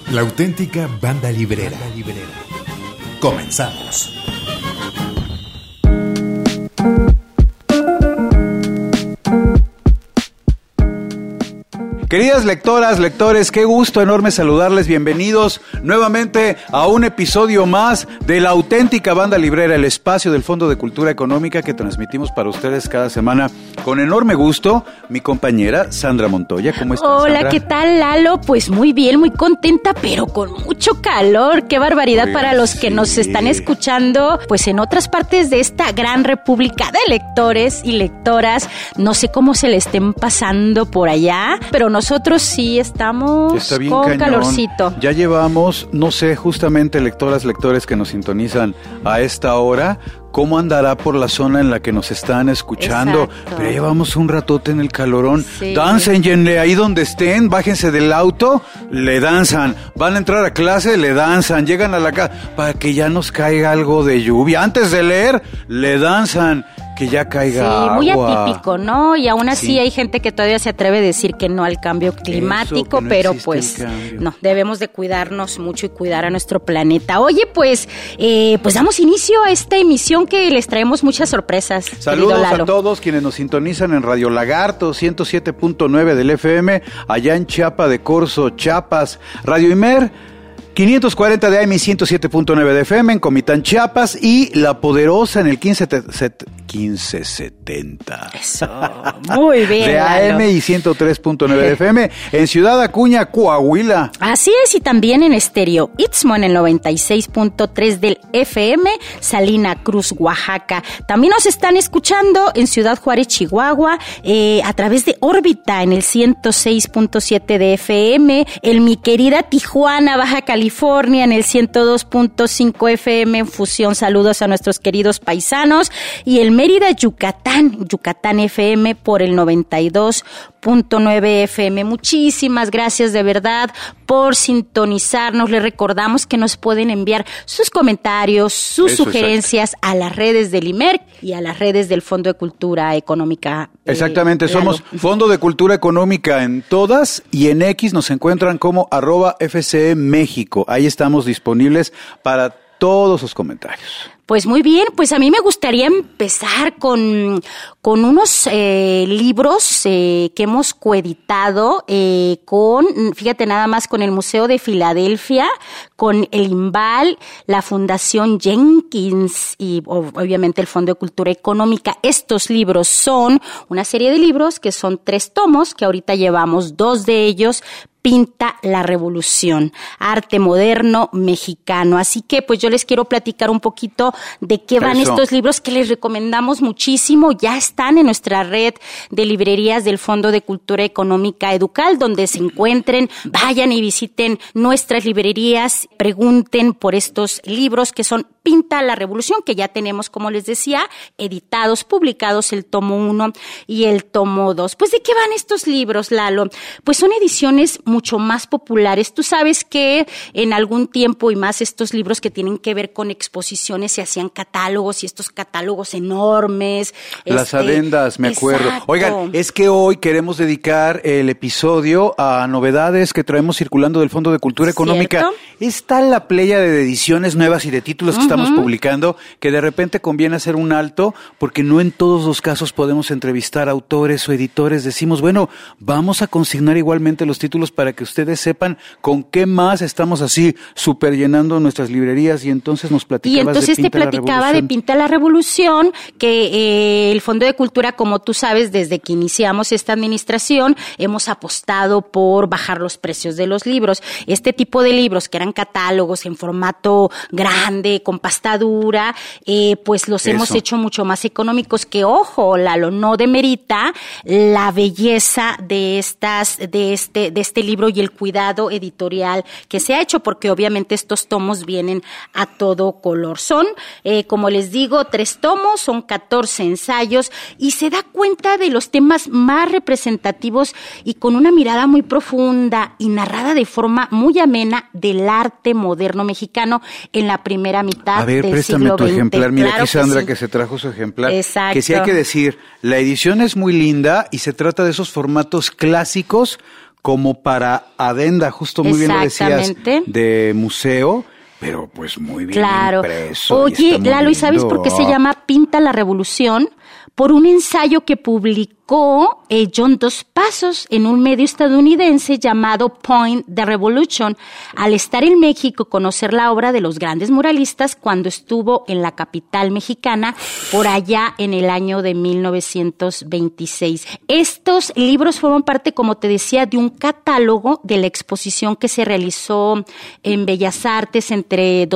La auténtica banda librera. Comenzamos. Queridas lectoras, lectores, qué gusto enorme saludarles. Bienvenidos nuevamente a un episodio más de La Auténtica Banda Librera, el espacio del Fondo de Cultura Económica que transmitimos para ustedes cada semana con enorme gusto. Mi compañera Sandra Montoya, ¿cómo estás, Hola, Sandra? ¿qué tal, Lalo? Pues muy bien, muy contenta, pero con mucho calor. Qué barbaridad para los que nos están escuchando, pues en otras partes de esta gran república de lectores y lectoras. No sé cómo se le estén pasando por allá, pero nosotros sí estamos con cañón. Calorcito. Ya llevamos, no sé, justamente lectoras, lectores que nos sintonizan a esta hora, cómo andará por la zona en la que nos están escuchando. Exacto. Pero llevamos un ratote en el calorón. Sí. Dáncenle ahí donde estén, bájense del auto, le danzan. Van a entrar a clase, le danzan. Llegan a la casa para que ya nos caiga algo de lluvia. Antes de leer, le danzan. Que ya caiga agua. Sí, muy atípico, ¿no? Y aún así Sí. hay gente que todavía se atreve a decir que no al cambio climático, que no pero existe pues el cambio. no, debemos de cuidarnos mucho y cuidar a nuestro planeta. Oye, pues damos inicio a esta emisión que les traemos muchas sorpresas. Saludos querido Lalo. a todos quienes nos sintonizan en Radio Lagarto 107.9 del FM, allá en Chiapa de Corzo, Chiapas, Radio Imer 540 de AM y 107.9 de FM en Comitán, Chiapas, y La Poderosa en el 1570. Eso, muy bien, de AM Lalo. y 103.9 de FM en Ciudad Acuña, Coahuila. Así es, y también en estéreo Istmo en el 96.3 del FM, Salina Cruz, Oaxaca. También nos están escuchando en Ciudad Juárez, Chihuahua, a través de órbita en el 106.7 de FM, en mi querida Tijuana, Baja California, en el 102.5 FM en Fusión. Saludos a nuestros queridos paisanos. Y el Mérida, Yucatán FM por el 92.9 FM. Muchísimas gracias de verdad por sintonizarnos. Les recordamos que nos pueden enviar sus comentarios, sus sugerencias a las redes del IMER y a las redes del Fondo de Cultura Económica. Exactamente, somos Fondo de Cultura Económica en todas, y en X nos encuentran como @FCE México. Ahí estamos disponibles para todos sus comentarios. Pues muy bien, pues a mí me gustaría empezar con unos libros que hemos coeditado fíjate nada más, con el Museo de Filadelfia, con el IMBAL, la Fundación Jenkins y obviamente el Fondo de Cultura Económica. Estos libros son una serie de libros que son 3 tomos, que ahorita llevamos 2 de ellos. Pinta la Revolución, arte moderno mexicano. Así que pues yo les quiero platicar un poquito de qué van estos libros, que les recomendamos muchísimo. Ya están en nuestra red de librerías del Fondo de Cultura Económica Educal, donde se encuentren. Vayan y visiten nuestras librerías, pregunten por estos libros que son Pinta la Revolución, que ya tenemos, como les decía, editados, publicados el tomo 1 y el tomo 2. Pues ¿de qué van estos libros, Lalo? Pues son ediciones mucho más populares. Tú sabes que en algún tiempo y más estos libros que tienen que ver con exposiciones se hacían catálogos, y estos catálogos enormes. Las adendas, me acuerdo. Oigan, es que hoy queremos dedicar el episodio a novedades que traemos circulando del Fondo de Cultura Económica. ¿Cierto? Está la playa de ediciones nuevas y de títulos que estamos publicando, que de repente conviene hacer un alto, porque no en todos los casos podemos entrevistar autores o editores. Decimos, bueno, vamos a consignar igualmente los títulos para que ustedes sepan con qué más estamos así super llenando nuestras librerías. Y entonces nos platicabas y entonces te platicaba de Pinta la Revolución, que el Fondo de Cultura, como tú sabes, desde que iniciamos esta administración, hemos apostado por bajar los precios de los libros. Este tipo de libros que eran catálogos en formato grande, con pasta dura, pues los hemos hecho mucho más económicos, que ojo, Lalo, no demerita la belleza de este libro y el cuidado editorial que se ha hecho, porque obviamente estos tomos vienen a todo color. Son, como les digo, 3 tomos, son 14 ensayos, y se da cuenta de los temas más representativos y con una mirada muy profunda y narrada de forma muy amena del arte moderno mexicano en la primera mitad del siglo XX. A ver, préstame tu ejemplar. Mira, claro aquí Sandra, sí, que se trajo su ejemplar. Exacto. Que sí hay que decir, la edición es muy linda y se trata de esos formatos clásicos como para adenda, justo muy bien lo decías, Exactamente. de museo, pero pues muy bien Claro. impreso. Oye, Lalo, ¿y sabes por qué se llama Pinta la Revolución? Por un ensayo que publicó John Dos Passos en un medio estadounidense llamado Point the Revolution, al estar en México conocer la obra de los grandes muralistas cuando estuvo en la capital mexicana por allá en el año de 1926. Estos libros fueron parte, como te decía, de un catálogo de la exposición que se realizó en Bellas Artes entre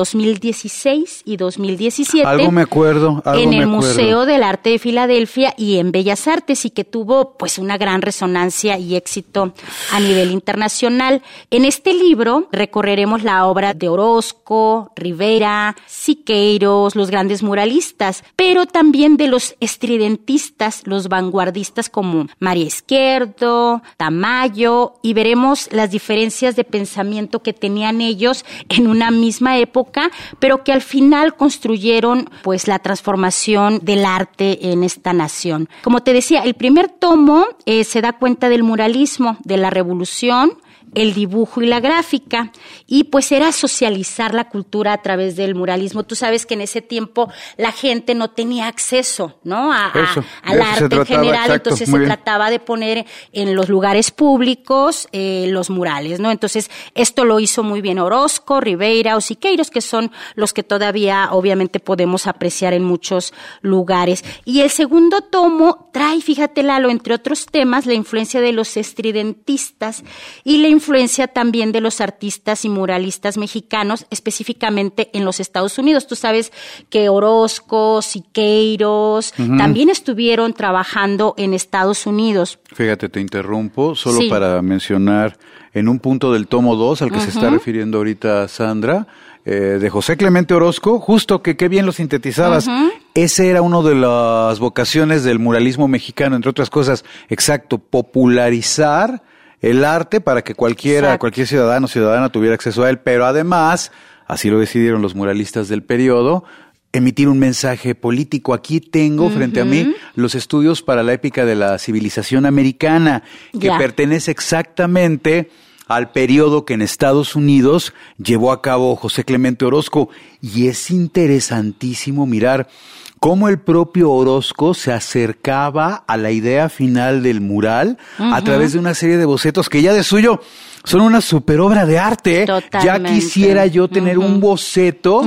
2016 y 2017. Algo me acuerdo. En el Museo del Arte de Filadelfia y en Bellas Artes, y que tuvo pues una gran resonancia y éxito a nivel internacional. En este libro recorreremos la obra de Orozco, Rivera, Siqueiros, los grandes muralistas, pero también de los estridentistas, los vanguardistas como María Izquierdo, Tamayo, y veremos las diferencias de pensamiento que tenían ellos en una misma época, pero que al final construyeron pues la transformación del arte en esta nación. Como te decía, el primer tomo se da cuenta del muralismo, de la revolución, el dibujo y la gráfica, y pues era socializar la cultura a través del muralismo. Tú sabes que en ese tiempo la gente no tenía acceso, ¿no? Al arte en general, exacto, entonces se trataba de poner en los lugares públicos los murales, ¿no? Entonces esto lo hizo muy bien Orozco, Rivera o Siqueiros, que son los que todavía obviamente podemos apreciar en muchos lugares. Y el segundo tomo trae, fíjate Lalo, entre otros temas, la influencia de los estridentistas y la influencia también de los artistas y muralistas mexicanos, específicamente en los Estados Unidos. Tú sabes que Orozco, Siqueiros, también estuvieron trabajando en Estados Unidos. Fíjate, te interrumpo, solo para mencionar en un punto del tomo 2 al que se está refiriendo ahorita Sandra, de José Clemente Orozco, justo que qué bien lo sintetizabas. Ese era uno de las vocaciones del muralismo mexicano, entre otras cosas, exacto, popularizar el arte para que cualquier ciudadano o ciudadana tuviera acceso a él, pero además, así lo decidieron los muralistas del periodo, emitir un mensaje político. Aquí tengo frente a mí los estudios para la épica de la civilización americana, que pertenece exactamente al periodo que en Estados Unidos llevó a cabo José Clemente Orozco. Y es interesantísimo mirar cómo el propio Orozco se acercaba a la idea final del mural a través de una serie de bocetos que ya de suyo son una super obra de arte. Totalmente. Ya quisiera yo tener un boceto,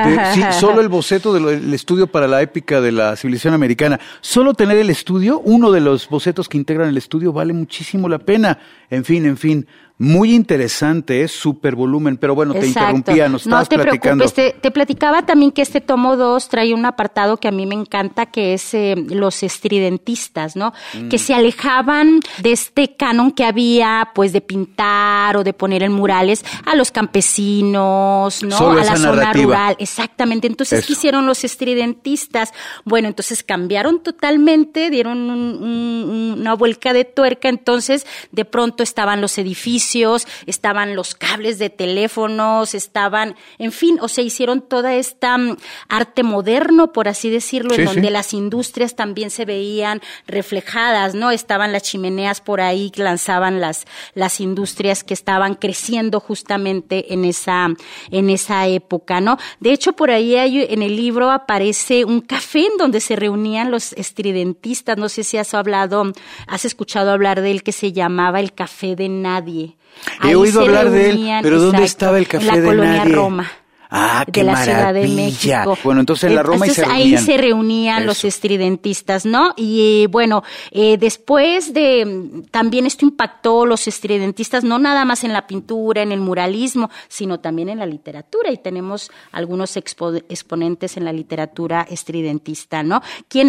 solo el boceto del estudio para la épica de la civilización americana. Solo tener el estudio, uno de los bocetos que integran el estudio, vale muchísimo la pena. En fin. Muy interesante, es súper volumen, pero bueno, te interrumpía, nos estabas platicando. No te preocupes, te platicaba también que este tomo 2 trae un apartado que a mí me encanta, que es los estridentistas, ¿no? Que se alejaban de este canon que había, pues, de pintar o de poner en murales a los campesinos, ¿no? Solo a la zona narrativa. rural. Exactamente. Entonces, ¿qué hicieron los estridentistas? Bueno, entonces cambiaron totalmente, dieron una vuelta de tuerca, entonces de pronto estaban los edificios, estaban los cables de teléfonos, en fin, o sea, hicieron toda esta arte moderno, por así decirlo, en donde las industrias también se veían reflejadas, ¿no? Estaban las chimeneas por ahí que lanzaban las industrias que estaban creciendo justamente en esa época, ¿no? De hecho, por ahí en el libro aparece un café en donde se reunían los estridentistas, no sé si has escuchado hablar de él, que se llamaba el Café de Nadie. He oído hablar de él, pero ¿dónde estaba el Café de Nadie? En la colonia Roma. Ah, qué de la maravilla. Ciudad de México. Bueno, entonces en la Roma ahí se reunían los estridentistas, ¿no? Y bueno, después también esto impactó los estridentistas, no nada más en la pintura, en el muralismo, sino también en la literatura, y tenemos algunos exponentes en la literatura estridentista, ¿no?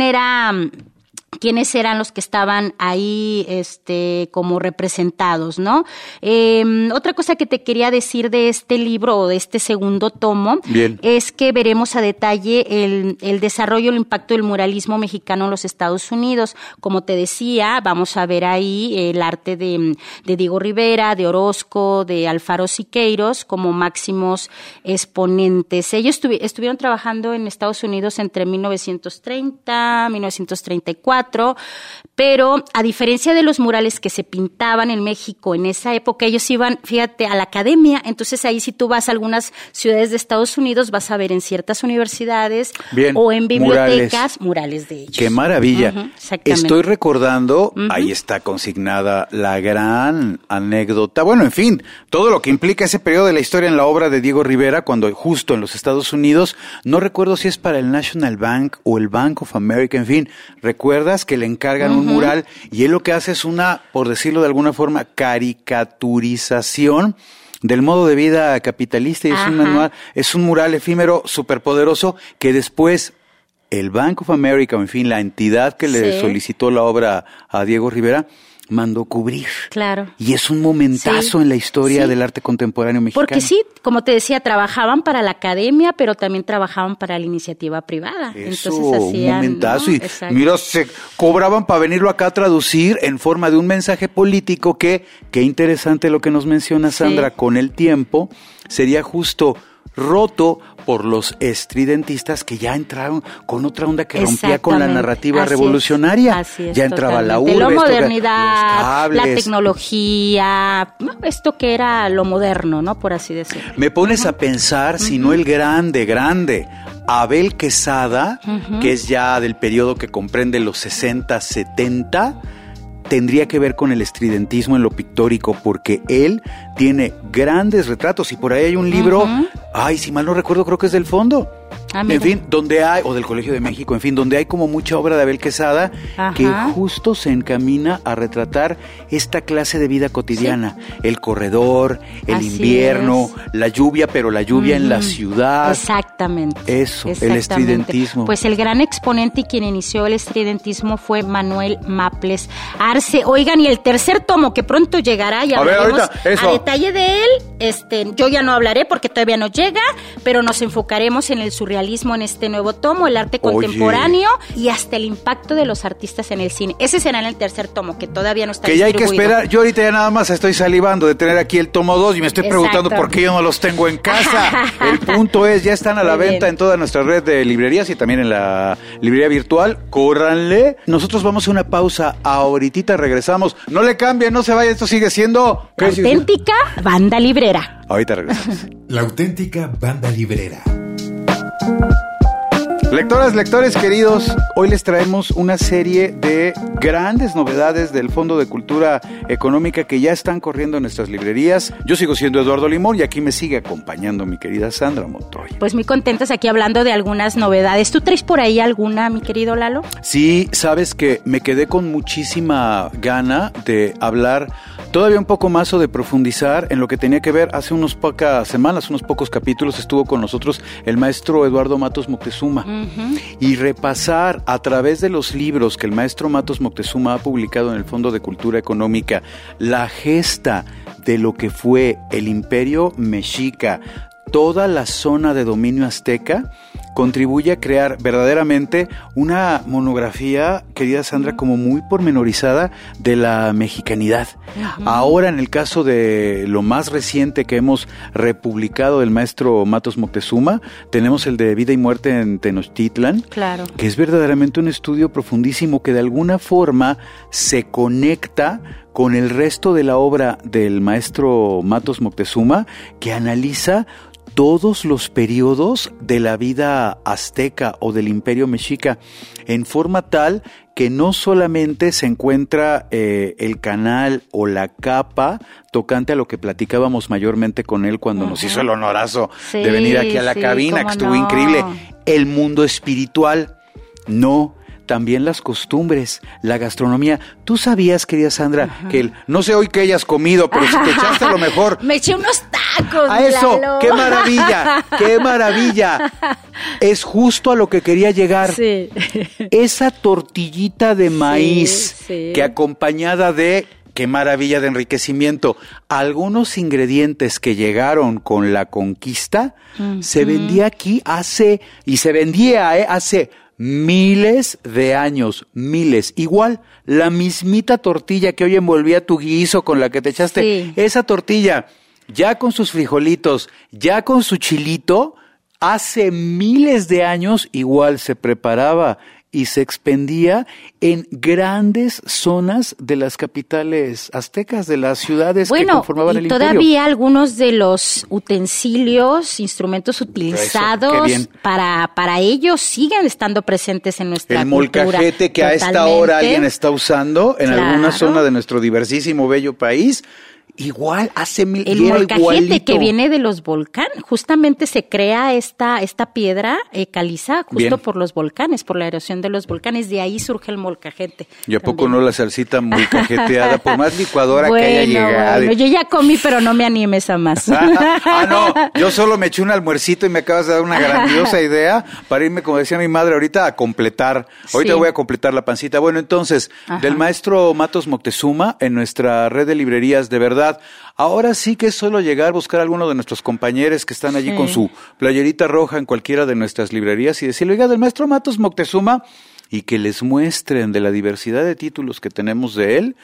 ¿Quiénes eran los que estaban ahí como representados, ¿no? Otra cosa que te quería decir de este libro o de este segundo tomo es que veremos a detalle el desarrollo, el impacto del muralismo mexicano en los Estados Unidos. Como te decía, vamos a ver ahí el arte de Diego Rivera, de Orozco, de Alfaro Siqueiros como máximos exponentes. Ellos estuvieron trabajando en Estados Unidos entre 1930 y 1934, pero a diferencia de los murales que se pintaban en México en esa época, ellos iban, fíjate, a la academia. Entonces ahí si tú vas a algunas ciudades de Estados Unidos, vas a ver en ciertas universidades o en bibliotecas murales de ellos. ¡Qué maravilla! Exactamente. Estoy recordando, ahí está consignada la gran anécdota, bueno, en fin, todo lo que implica ese periodo de la historia en la obra de Diego Rivera, cuando justo en los Estados Unidos, no recuerdo si es para el National Bank o el Bank of America, en fin, recuerdas que le encargan un mural y él lo que hace es una, por decirlo de alguna forma, caricaturización del modo de vida capitalista, y es un mural efímero superpoderoso que después el Bank of America, o en fin, la entidad que le solicitó la obra a Diego Rivera, mandó cubrir. Claro. Y es un momentazo en la historia del arte contemporáneo mexicano. Porque sí, como te decía, trabajaban para la academia, pero también trabajaban para la iniciativa privada. Eso, entonces hacían, un momentazo. ¿no? Y mira, se cobraban para venirlo acá a traducir en forma de un mensaje político que, qué interesante lo que nos menciona Sandra, con el tiempo sería justo roto por los estridentistas que ya entraron con otra onda que rompía con la narrativa revolucionaria. Así es, ya entraba la urbe, la modernidad, la tecnología, esto que era lo moderno, ¿no? Por así decirlo. Me pones a pensar, si no el grande, Abel Quesada, que es ya del periodo que comprende los 60, 70, tendría que ver con el estridentismo en lo pictórico, porque él tiene grandes retratos y por ahí hay un libro, si mal no recuerdo, creo que es del Fondo. En fin, donde hay, o del Colegio de México, en fin, donde hay como mucha obra de Abel Quesada que justo se encamina a retratar esta clase de vida cotidiana, el corredor, el invierno, la lluvia, pero la lluvia en la ciudad. Exactamente. Eso, el estridentismo. Pues el gran exponente y quien inició el estridentismo fue Manuel Maples Arce. Oigan, y el tercer tomo que pronto llegará, ya hablaremos a detalle de él. Yo ya no hablaré porque todavía no llega, pero nos enfocaremos en el surrealismo en este nuevo tomo, el arte contemporáneo y hasta el impacto de los artistas en el cine. Ese será en el tercer tomo, que todavía no está distribuido. Que ya hay que esperar. Yo ahorita ya nada más estoy salivando de tener aquí el tomo 2 y me estoy preguntando por qué yo no los tengo en casa. El punto es, ya están a la venta en toda nuestra red de librerías y también en la librería virtual. Córranle. Nosotros vamos a una pausa. Ahorita regresamos. No le cambien, no se vaya. Esto sigue siendo... La auténtica banda librera. Ahorita regresamos. La auténtica banda librera. Lectoras, lectores queridos, hoy les traemos una serie de grandes novedades del Fondo de Cultura Económica que ya están corriendo en nuestras librerías. Yo sigo siendo Eduardo Limón y aquí me sigue acompañando mi querida Sandra Montoya. Pues muy contentas aquí hablando de algunas novedades. ¿Tú traes por ahí alguna, mi querido Lalo? Sí, sabes que me quedé con muchísima gana de hablar todavía un poco más o de profundizar en lo que tenía que ver. Hace unas pocas semanas, unos pocos capítulos, estuvo con nosotros el maestro Eduardo Matos Moctezuma. Y repasar a través de los libros que el maestro Matos Moctezuma ha publicado en el Fondo de Cultura Económica la gesta de lo que fue el Imperio Mexica, toda la zona de dominio azteca, contribuye a crear verdaderamente una monografía, querida Sandra, como muy pormenorizada de la mexicanidad. Ahora, en el caso de lo más reciente que hemos republicado del maestro Matos Moctezuma, tenemos el de Vida y Muerte en Tenochtitlan, que es verdaderamente un estudio profundísimo que de alguna forma se conecta con el resto de la obra del maestro Matos Moctezuma, que analiza todos los periodos de la vida azteca o del imperio mexica, en forma tal que no solamente se encuentra el canal o la capa tocante a lo que platicábamos mayormente con él cuando nos hizo el honorazo de venir aquí a la cabina, que estuvo increíble, el mundo espiritual, no, también las costumbres, la gastronomía. ¿Tú sabías, querida Sandra, que no sé hoy qué hayas comido, pero si te echaste a lo mejor... Me eché unos tacos, a eso, Lalo. ¡Qué maravilla! ¡Qué maravilla! Es justo a lo que quería llegar. Sí. Esa tortillita de maíz que acompañada de... ¡Qué maravilla de enriquecimiento! Algunos ingredientes que llegaron con la conquista se vendía aquí hace miles de años, miles. Igual, la mismita tortilla que hoy envolvía tu guiso con la que te echaste, esa tortilla, ya con sus frijolitos, ya con su chilito, hace miles de años igual se preparaba y se expendía en grandes zonas de las capitales aztecas, de las ciudades que conformaban el imperio. Todavía algunos de los utensilios, instrumentos utilizados para ellos siguen estando presentes en nuestra cultura. El molcajete que a esta hora alguien está usando en alguna zona de nuestro diversísimo, bello país. Igual, hace mil el molcajete que viene de los volcanes, justamente se crea esta piedra caliza justo por los volcanes, por la erosión de los volcanes, de ahí surge el molcajete. ¿Y a poco no la salsita molcajeteada, por más licuadora que haya llegado? Bueno, yo ya comí, pero no me animes a más. No, yo solo me eché un almuercito y me acabas de dar una grandiosa idea para irme, como decía mi madre ahorita, a completar. Ahorita voy a completar la pancita. Bueno, entonces, del maestro Matos Moctezuma, en nuestra red de librerías, de verdad, ahora sí que es solo llegar a buscar a alguno de nuestros compañeros que están allí con su playerita roja en cualquiera de nuestras librerías y decirle, oiga, del maestro Matos Moctezuma, y que les muestren de la diversidad de títulos que tenemos de él,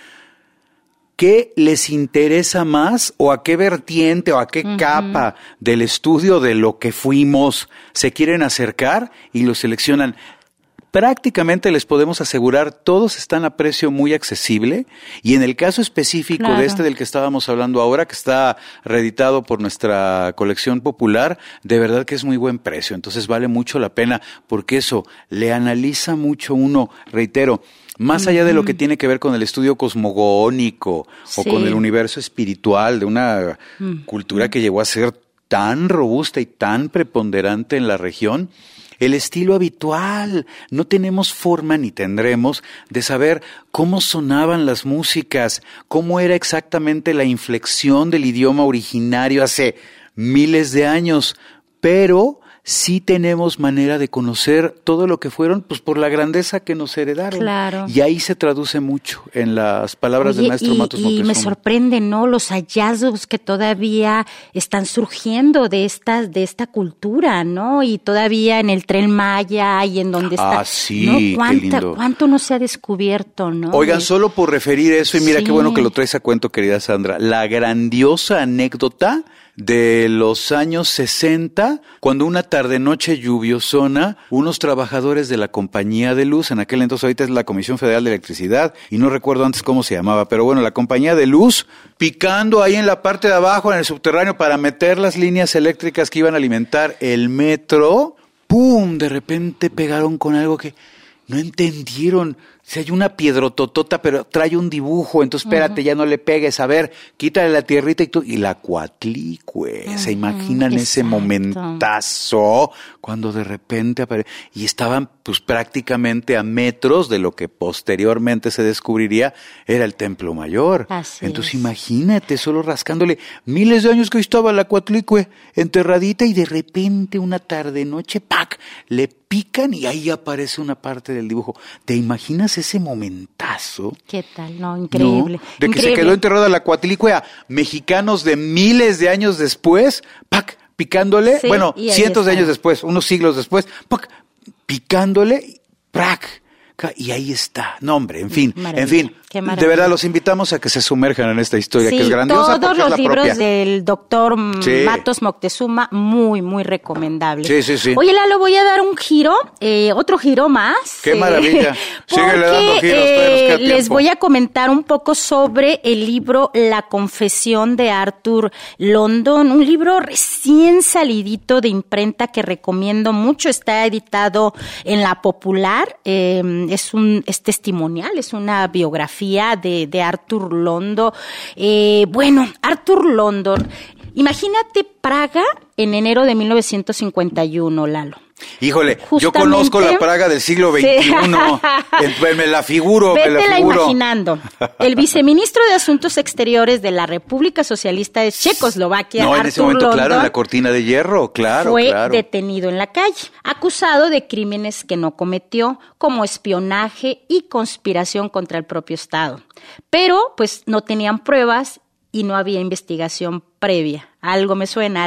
qué les interesa más o a qué vertiente o a qué capa del estudio de lo que fuimos se quieren acercar y lo seleccionan. Prácticamente les podemos asegurar, todos están a precio muy accesible y en el caso específico de este del que estábamos hablando ahora, que está reeditado por nuestra colección popular, de verdad que es muy buen precio, entonces vale mucho la pena porque eso le analiza mucho uno, reitero, más allá de lo que tiene que ver con el estudio cosmogónico o con el universo espiritual de una cultura que llegó a ser tan robusta y tan preponderante en la región, el estilo habitual. No tenemos forma ni tendremos de saber cómo sonaban las músicas, cómo era exactamente la inflexión del idioma originario hace miles de años, pero sí tenemos manera de conocer todo lo que fueron, pues por la grandeza que nos heredaron. Claro. Y ahí se traduce mucho en las palabras del maestro Matos Moctezuma. Y me sorprende, ¿no? Los hallazgos que todavía están surgiendo de esta cultura, ¿no? Y todavía en el Tren Maya y en donde está. Ah, sí, ¿no? qué lindo. ¿Cuánto no se ha descubierto, no? Oigan, solo por referir eso, y mira qué bueno que lo traes a cuento, querida Sandra, la grandiosa anécdota de los años 60, cuando una tarde-noche lluviosona, unos trabajadores de la Compañía de Luz, en aquel entonces ahorita es la Comisión Federal de Electricidad, y no recuerdo antes cómo se llamaba, pero bueno, la Compañía de Luz, picando ahí en la parte de abajo, en el subterráneo, para meter las líneas eléctricas que iban a alimentar el metro, ¡pum!, de repente pegaron con algo que no entendieron. Si hay una piedrototota, pero trae un dibujo, entonces espérate, ya no le pegues, a ver, quítale la tierrita y la Coatlicue. ¿Se imaginan ese momentazo cuando de repente aparece? Y estaban pues prácticamente a metros de lo que posteriormente se descubriría era el Templo Mayor. Entonces imagínate, solo rascándole miles de años que estaba la Coatlicue enterradita y de repente una tarde noche, ¡pac!, le pican y ahí aparece una parte del dibujo. ¿Te imaginas ese momentazo? ¿Qué tal? No, increíble. ¿No? De que se quedó enterrada la Coatlicue a mexicanos de miles de años después, ¡pac!, picándole, bueno, cientos de años después, unos siglos después, ¡pac!, picándole, ¡prac!, y ahí está. No, hombre, en fin, de verdad los invitamos a que se sumerjan en esta historia que es grandiosa. Todos los libros del doctor Matos Moctezuma, muy, muy recomendables. Sí. Oye, Lalo, voy a dar un giro, otro giro más. ¡Qué maravilla! Síguele dando giros, les voy a comentar un poco sobre el libro La Confesión de Arthur London, un libro recién salidito de imprenta que recomiendo mucho. Está editado en La Popular, es testimonial, es una biografía de Arthur London. Arthur London, imagínate Praga en enero de 1951, Lalo. Híjole, yo conozco la Praga del siglo XXI, me la figuro. Vétela imaginando. El viceministro de Asuntos Exteriores de la República Socialista de Checoslovaquia, en ese momento, London, claro, en la cortina de hierro, fue detenido en la calle, acusado de crímenes que no cometió, como espionaje y conspiración contra el propio Estado. Pero, pues, no tenían pruebas y no había investigación previa. Algo me suena.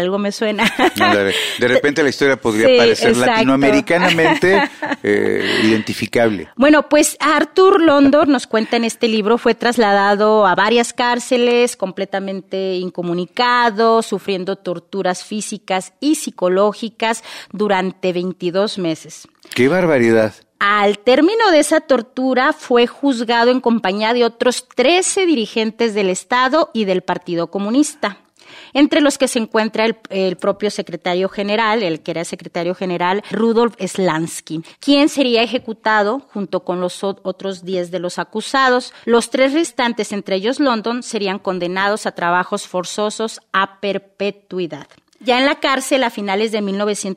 De repente la historia podría parecer latinoamericanamente identificable. Bueno, pues Arthur London, nos cuenta en este libro, fue trasladado a varias cárceles, completamente incomunicado, sufriendo torturas físicas y psicológicas durante 22 meses. ¡Qué barbaridad! Al término de esa tortura fue juzgado en compañía de otros 13 dirigentes del Estado y del Partido Comunista, entre los que se encuentra el propio secretario general, el que era secretario general, Rudolf Slansky, quien sería ejecutado junto con los otros 10 de los acusados. Los 3 restantes, entre ellos London, serían condenados a trabajos forzosos a perpetuidad. Ya en la cárcel, a finales de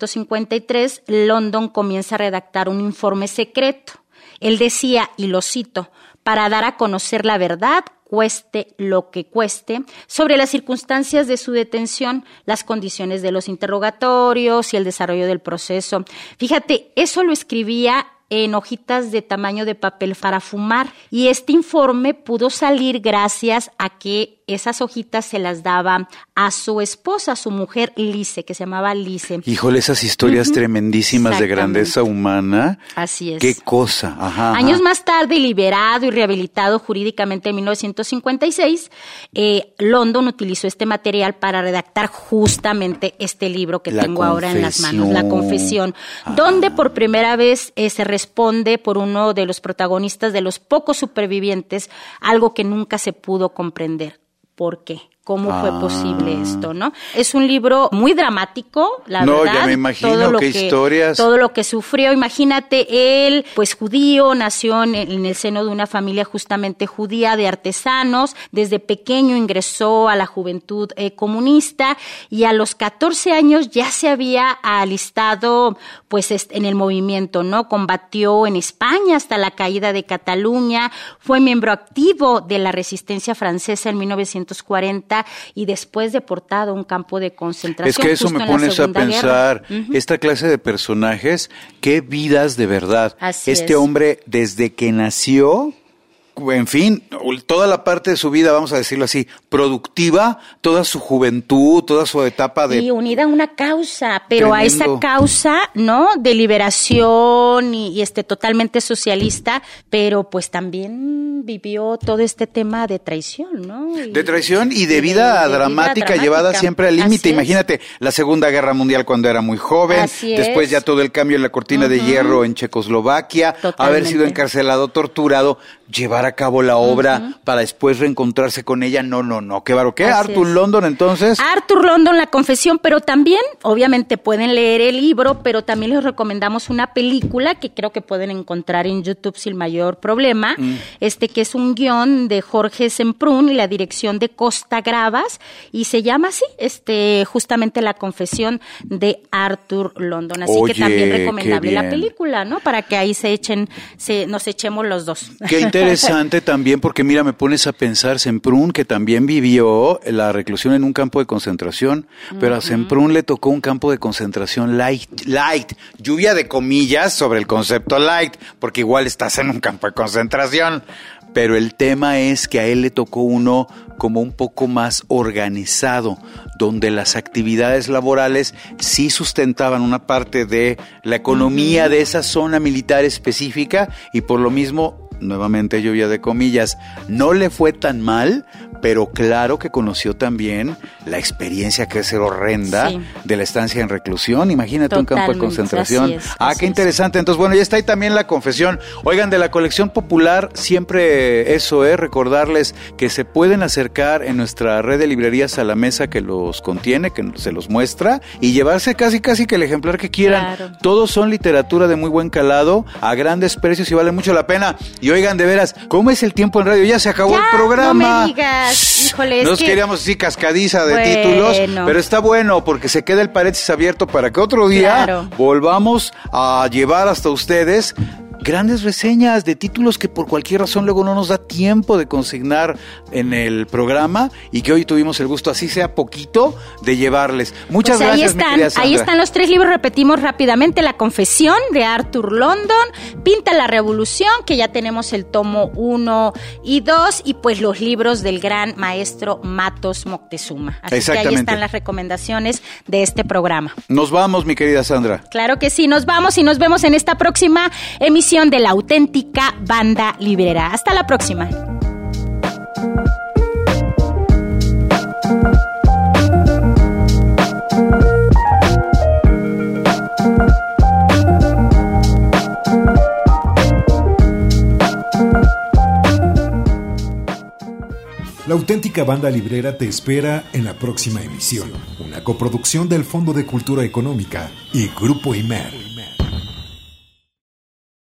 1953, London comienza a redactar un informe secreto. Él decía, y lo cito, para dar a conocer la verdad, cueste lo que cueste, sobre las circunstancias de su detención, las condiciones de los interrogatorios y el desarrollo del proceso. Fíjate, eso lo escribía en hojitas de tamaño de papel para fumar, y este informe pudo salir gracias a que esas hojitas se las daba a su esposa, a su mujer Lise, que se llamaba Lise. Híjole, esas historias tremendísimas de grandeza humana. Así es. Qué cosa. Ajá, Años más tarde, liberado y rehabilitado jurídicamente en 1956, London utilizó este material para redactar justamente este libro que tengo ahora en las manos, La Confesión, donde por primera vez se responde por uno de los protagonistas, de los pocos supervivientes, algo que nunca se pudo comprender. ¿Por qué? ¿Cómo fue posible esto, no? Es un libro muy dramático, la verdad. No, ya me imagino qué historias. Todo lo que sufrió. Imagínate, él, pues judío, nació en el seno de una familia justamente judía de artesanos. Desde pequeño ingresó a la juventud comunista y a los 14 años ya se había alistado pues en el movimiento, ¿no? Combatió en España hasta la caída de Cataluña. Fue miembro activo de la resistencia francesa en 1940. Y después deportado a un campo de concentración. Es que eso me pone a pensar, esta clase de personajes, qué vidas de verdad. Así este es. hombre, desde que nació, en fin, toda la parte de su vida, vamos a decirlo así, productiva, toda su juventud, toda su etapa de... Y unida a una causa, pero Tremendo. a esa causa, ¿no? De liberación y totalmente socialista, pero pues también vivió todo este tema de traición, ¿no? De traición y de vida dramática llevada siempre al límite. Imagínate, la Segunda Guerra Mundial cuando era muy joven, Así después es. ya todo el cambio en la cortina de hierro en Checoslovaquia, Totalmente. haber sido encarcelado, torturado, llevar a cabo la obra para después reencontrarse con ella. No, qué bárbaro. ¿Qué? Así Arthur es. London, entonces. Arthur London, La Confesión, pero también, obviamente pueden leer el libro, pero también les recomendamos una película que creo que pueden encontrar en YouTube sin mayor problema, que es un guión de Jorge Semprún y la dirección de Costa Gravas, y se llama así, justamente La Confesión de Arthur London. Así Oye, que también recomendable qué la bien. película, ¿no? Para que ahí nos echemos los dos. Qué interesante también, porque mira, me pones a pensar, Semprún, que también vivió la reclusión en un campo de concentración, pero a Semprún le tocó un campo de concentración light, lluvia de comillas sobre el concepto light, porque igual estás en un campo de concentración, pero el tema es que a él le tocó uno como un poco más organizado, donde las actividades laborales sí sustentaban una parte de la economía de esa zona militar específica, y por lo mismo, nuevamente lluvia de comillas, no le fue tan mal, pero claro que conoció también la experiencia que es ser horrenda de la estancia en reclusión. Imagínate un campo de concentración. Qué interesante. Entonces, bueno, ya está ahí también La Confesión. Oigan, de la colección popular, siempre eso, recordarles que se pueden acercar en nuestra red de librerías a la mesa que los contiene, que se los muestra, y llevarse casi que el ejemplar que quieran. Claro. Todos son literatura de muy buen calado, a grandes precios y vale mucho la pena. Y oigan, de veras, ¿cómo es el tiempo en radio? Ya se acabó el programa. No me digas. Híjole, Nos queríamos decir cascadiza de títulos, pero está bueno porque se queda el paréntesis abierto para que otro día volvamos a llevar hasta ustedes grandes reseñas de títulos que por cualquier razón luego no nos da tiempo de consignar en el programa y que hoy tuvimos el gusto, así sea poquito, de llevarles. Muchas gracias, mi querida Sandra. Ahí están los 3 libros, repetimos rápidamente: La Confesión de Arthur London, Pinta la Revolución, que ya tenemos el tomo 1 y 2, y pues los libros del gran maestro Matos Moctezuma. Así que ahí están las recomendaciones de este programa. Nos vamos, mi querida Sandra. Claro que sí, nos vamos y nos vemos en esta próxima emisión de La Auténtica Banda Librera. Hasta la próxima. La auténtica banda librera te espera en la próxima emisión. Una coproducción del Fondo de Cultura Económica y Grupo Imer.